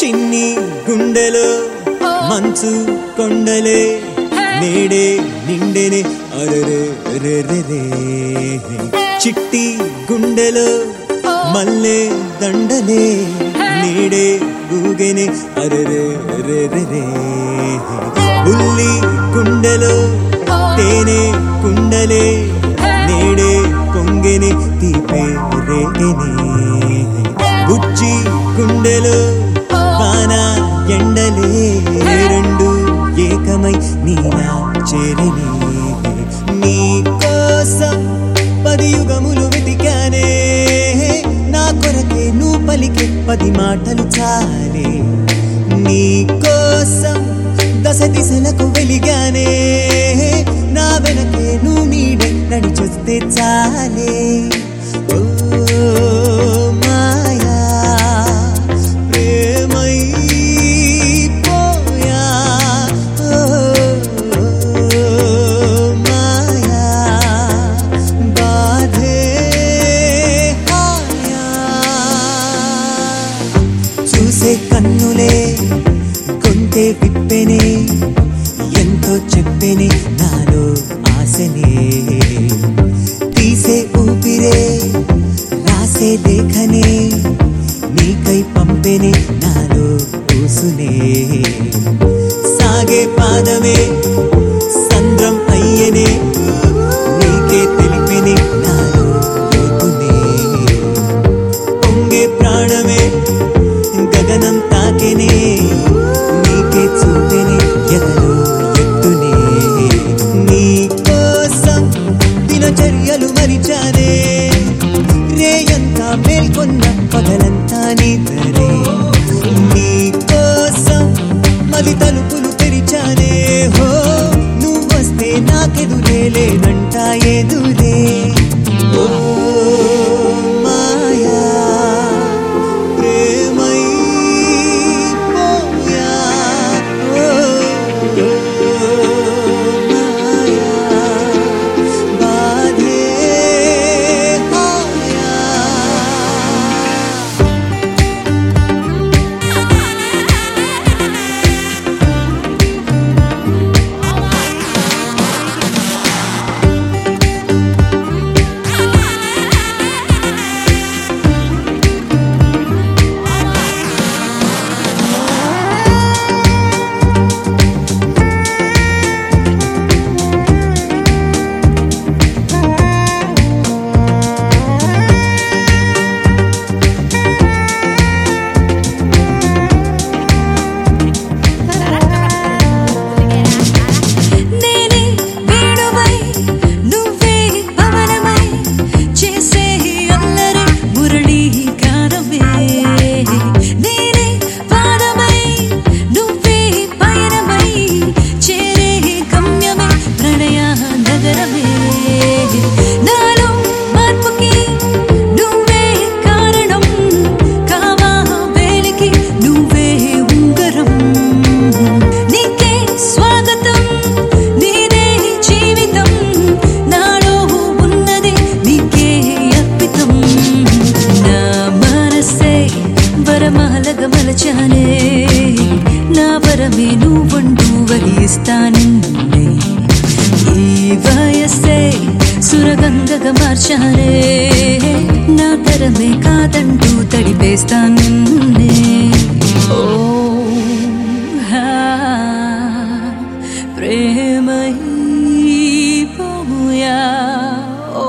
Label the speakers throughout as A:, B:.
A: చిన్ని గుండెలో మంచు కొండలే నేడే నిండెనే అరరే రే చిట్టి గుండెలో మల్లె దండలే నేడే ఊగెనే అరరే రే ఉల్లి గుండెలో తేనె కుండలే నేడే పొంగెనే తీపే రేగెనే బుచ్చి గుండెలో వాన ఎండలే రెండు ఏకమై నీలా చేరనే నీ కోసం 10 యుగములు వెతికానే నా కొరకే నువ్వు పలికే 10 మాటలు చాలే నీ కోసం దశ దిశలకు వెలిగానే నా వెనకే నువ్వు నీడే నడిచొస్తే చాలే ఓ మాయా ప్రేమై పోయా ఓ మాయా బాధే హాయా చూసే కన్నులే కొంటే విప్పెనే ఎంతో చెప్పెనే నాలో ఆశనే తీసే ఊపిరే రాసే లేఖనే నీకై పంపెనే నాలో ఊసునే సాగే పాదమే సంద్రం అయ్యనే నీకే తెలిపెనే నాలో లోతునే పొంగే ప్రాణమే గగనం తాకెనే నీకే చూపెనే ఎదలో ఎత్తునే నీ కోసం దినచర్యలు మరిచానే రేయంతా మేల్కొన్న పగలంతా నిద్రనే నీ కోసం మది తలుపులు తెరిచానే హో నువ్వొస్తే నాకెదురే లేదంట ఎదురే ఓ మాయా ప్రేమై పోయా ఓ మాయా బాధే హాయా వరమహలగమలచానే నా వరమే నువ్వంటూ వరిస్తానన్నే ఈ వయస్సే సురగంగగా మార్చానే నా తరమే కాదంటూ తడిపేస్తానన్నే ఓ హా ప్రేమై పోయా ఓ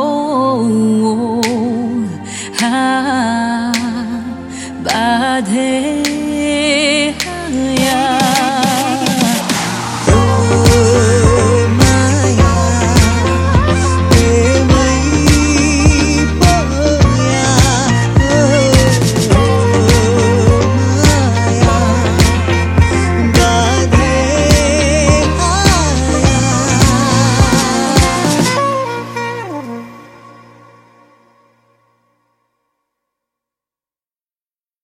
A: హా బాధే హాయా